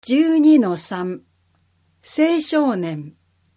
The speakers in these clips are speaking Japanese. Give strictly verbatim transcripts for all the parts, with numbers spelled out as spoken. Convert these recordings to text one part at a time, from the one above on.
じゅうにのさん 青少年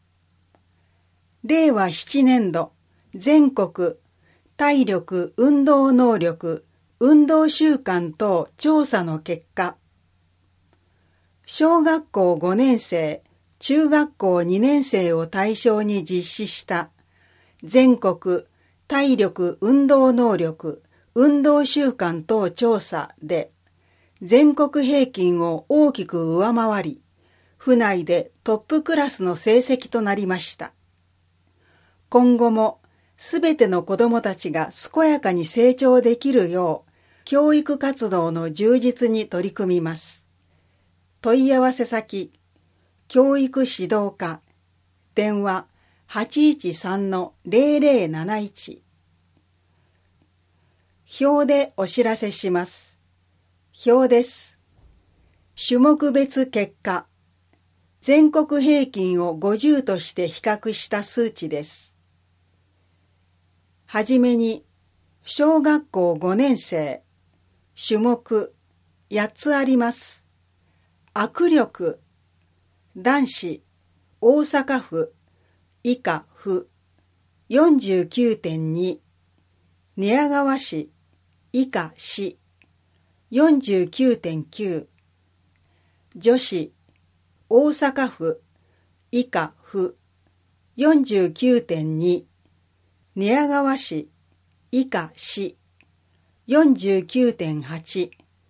れいわななねんど全国体力運動能力運動習慣等調査の結果、小学校ごねんせい、中学校にねんせいを対象に実施した全国体力運動能力運動習慣等調査で全国平均を大きく上回り、府内でトップクラスの成績となりました。今後もすべての子どもたちが健やかに成長できるよう、教育活動の充実に取り組みます。問い合わせ先、教育指導課、電話 はちいちさんのぜろぜろなないち。表でお知らせします。表です。種目別結果、全国平均をごじゅうとして比較した数値です。はじめに、小学校ごねんせい、種目やっつあります。握力、男子、大阪府、以下府、よんじゅうきゅうてんに、寝屋川市、以下市、よんじゅうきゅうてんきゅう、女子、大阪府、以下府、よんじゅうきゅうてんに、寝屋川市、以下市、よんじゅうきゅうてんはち、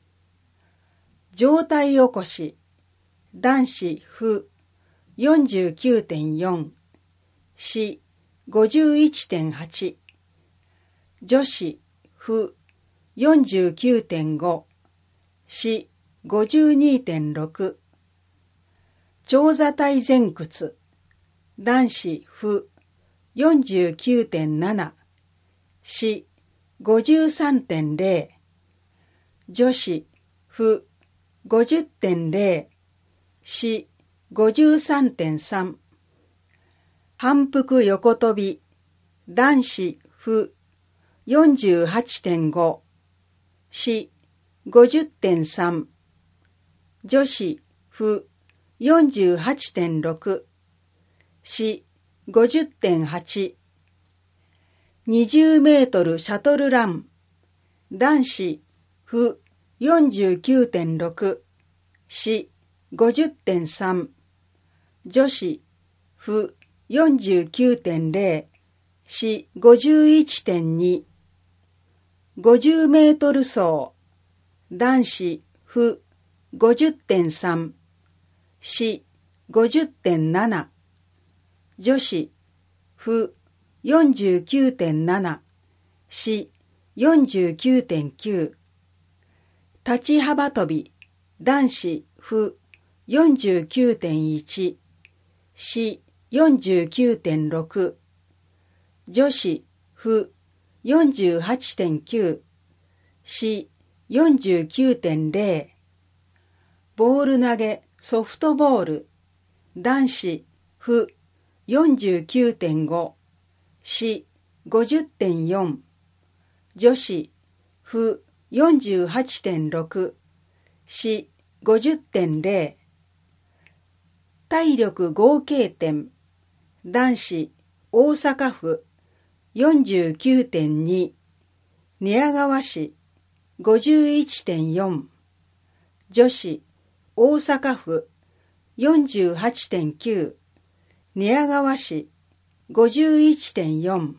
上体起こし、男子府、よんじゅうきゅうてんよん、市、ごじゅういってんはち、女子府、よんじゅうきゅうてんご、市、ごじゅうにてんろく、長座体前屈、男子府、よんじゅうきゅうてんなな、市、ごじゅうさんてんぜろ、女子府、ごじゅってんぜろ、市、ごじゅうさんてんさん、反復横跳び、男子府、よんじゅうはちてんご、市、ごじゅってんさん、女子府、よんじゅうはちてんろく、市、ごじゅってんはち、にじゅうメートルシャトルラン、男子府、よんじゅうきゅうてんろく、市、ごじゅってんさん、女子府、よんじゅうきゅうてんぜろ、市、ごじゅういってんに、ごじゅうメートル走、男子府、ごじゅってんさん、市、ごじゅってんなな、女子府、よんじゅうきゅうてんなな、市、よんじゅうきゅうてんきゅう、立ち幅跳び、男子府、よんじゅうきゅうてんいち、市、よんじゅうきゅうてんろく、女子府、よんじゅうはちてんきゅう、市、よんじゅうきゅうてんぜろ、ボール投げソフトボール、男子府、よんじゅうきゅうてんご、市、ごじゅってんよん、女子府、よんじゅうはちてんろく、市、ごじゅってんぜろ、体力合計点、男子大阪府、よんじゅうきゅうてんに、寝屋川市、ごじゅういってんよん、女子大阪府、よんじゅうはちてんきゅう、寝屋川市、ごじゅういってんよん。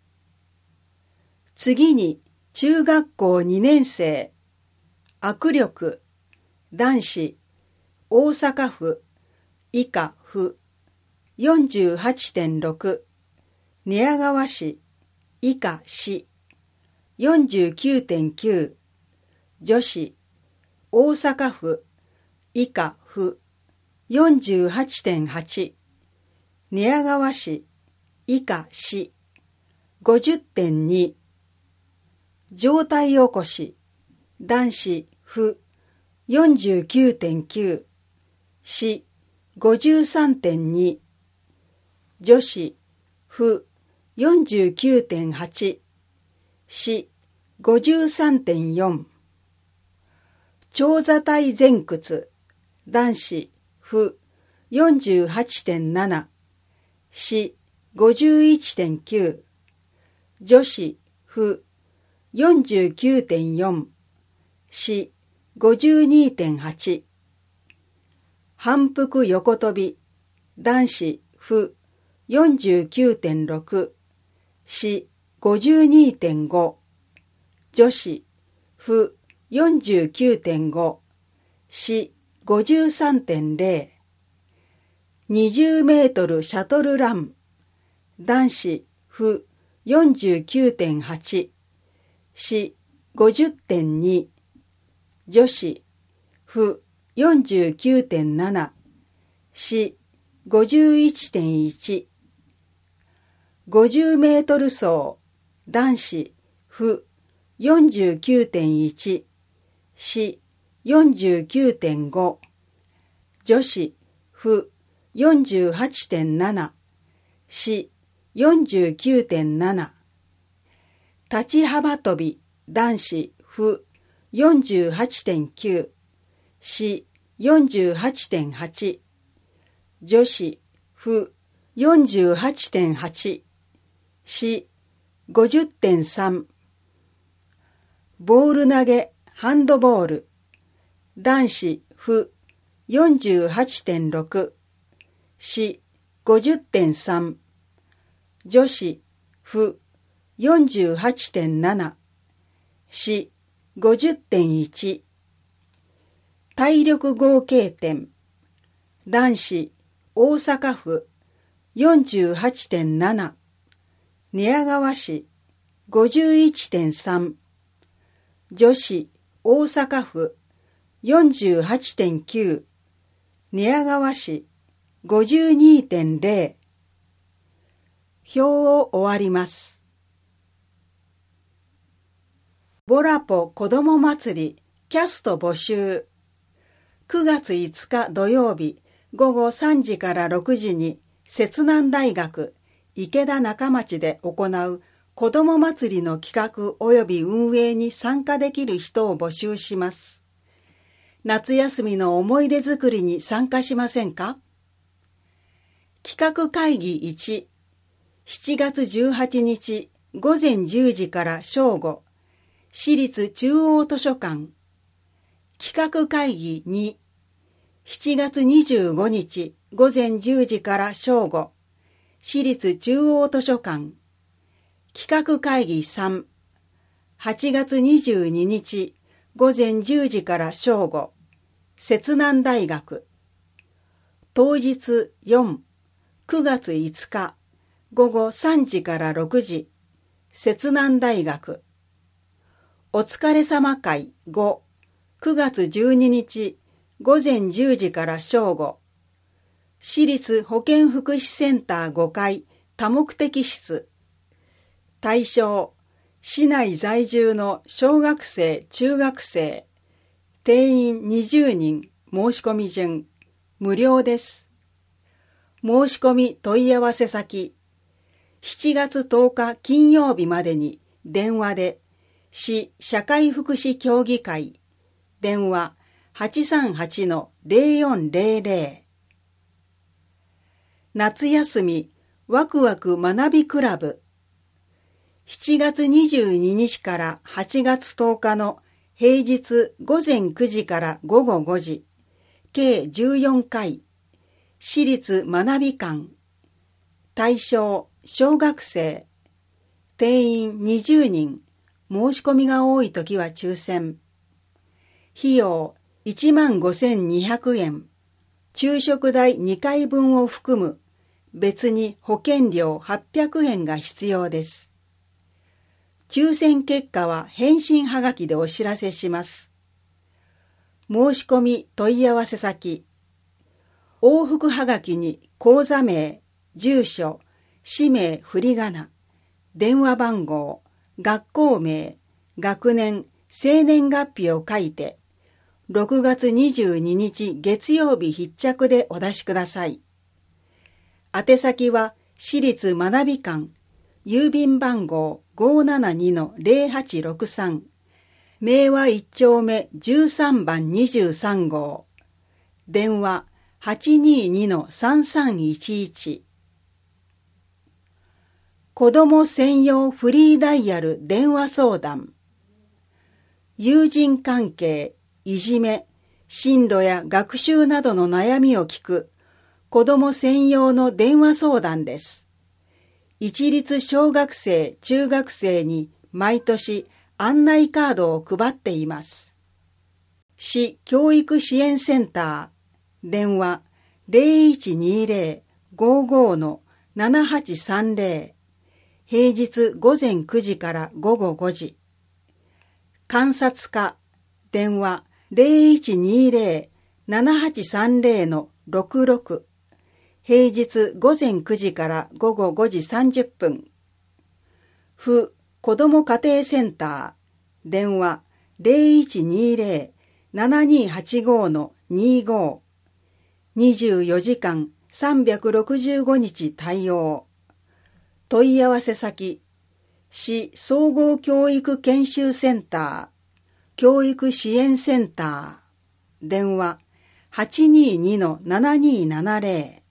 次に中学校にねんせい、握力、男子大阪府、以下府、よんじゅうはちてんろく、寝屋川市、以下市、よんじゅうきゅうてんきゅう、女子大阪府、以下府、よんじゅうはちてんはち、寝屋川市、以下市、ごじゅってんに、上体起こし、男子府、よんじゅうきゅうてんきゅう、市、ごじゅうさんてんに、女子府、よんじゅうきゅうてんはち、市、ごじゅうさんてんよん、長座体前屈、 男子、負 よんじゅうはちてんなな、子 ごじゅういってんきゅう、女子、負 よんじゅうきゅうてんよん、子 ごじゅうにてんはち、反復横跳び、男子、負 よんじゅうきゅうてんろく、子 ごじゅうにてんご、女子、負 よんじゅうきゅうてんご、子 ごじゅうさんてんぜろ、にじゅうメートルシャトルラン、男子、負 よんじゅうきゅうてんはち、子 ごじゅってんに、女子、負 よんじゅうきゅうてんなな、子 ごじゅういってんいち、ごじゅうメートル走、男子、負 よんじゅうきゅうてんいち、子 よんじゅうきゅうてんご、女子、負 よんじゅうはちてんなな、子 よんじゅうきゅうてんなな、立ち幅跳び、男子、負 よんじゅうはちてんきゅう、子 よんじゅうはちてんはち、女子、負 よんじゅうはちてんはち、子 ごじゅってんさん、ボール投げ、ハンドボール、男子、負 よんじゅうはちてんろく、子 ごじゅってんさん、女子、負 よんじゅうはちてんなな、子 ごじゅってんいち、体力合計点、男子、大阪府 よんじゅうはちてんなな、寝屋川市 ごじゅういってんさん、女子、大阪府 よんじゅうはちてんきゅう、寝屋川市 ごじゅうにてんぜろ。表を終わります。ボラポ子ども祭りキャスト募集。くがついつか土曜日ごごさんじからろくじに摂南大学池田中町で行う子ども祭りの企画及び運営に参加できる人を募集します。夏休みの思い出作りに参加しませんか？企画会議いち、しちがつじゅうはちにちごぜんじゅうじから正午、市立中央図書館。企画会議に、しちがつにじゅうごにちごぜんじゅうじから正午、市立中央図書館。企画会議さん、はちがつにじゅうににちごぜんじゅうじから正午、摂南大学。当日よん、くがついつかごごさんじからろくじ、摂南大学。お疲れ様会ご、くがつじゅうににちごぜんじゅうじから正午、市立保健福祉センターごかい多目的室。対象、市内在住の小学生・中学生、定員にじゅうにん、申し込み順、無料です。申し込み問い合わせ先、しちがつとおか金曜日までに電話で、市社会福祉協議会、電話 はちさんはちのぜろよんぜろぜろ。夏休みワクワク学びクラブ。しちがつにじゅうににちからはちがつとおかの平日ごぜんくじからごごごじ、計じゅうよんかい、市立学び館。対象、小学生。定員にじゅうにん、申し込みが多いときは抽選。費用いちまんごせんにひゃくえん。昼食代にかいぶんを含む、別に保険料はっぴゃくえんが必要です。抽選結果は返信はがきでお知らせします。申し込み問い合わせ先、往復はがきに口座名、住所、氏名振り仮名、電話番号、学校名、学年、生年月日を書いて、ろくがつにじゅうににち月曜日必着でお出しください。宛先は市立学び館、郵便番号 ごーななにのぜろはちろくさん、明和いっちょうめじゅうさんばんにじゅうさんごう、 電話 はちにーにーさんさんいちいち。子ども専用フリーダイヤル電話相談。友人関係、いじめ、進路や学習などの悩みを聞く子ども専用の電話相談です。一律小学生、中学生に毎年案内カードを配っています。市教育支援センター、電話 ゼロいちにーゼロ ごーごー ななはちさんゼロ、平日午前くじから午後ごじ。監察課、電話 ゼロいちにーゼロ ななはちさんゼロ ろくろく、平日午前くじから午後ごじさんじゅっぷん。府子ども家庭センター、電話 ゼロいちにーゼロ ななにーはちごー にーごー、にじゅうよじかんさんびゃくろくじゅうごにち対応。問い合わせ先、市総合教育研修センター、教育支援センター、電話 はちにーにー ななにーななゼロ。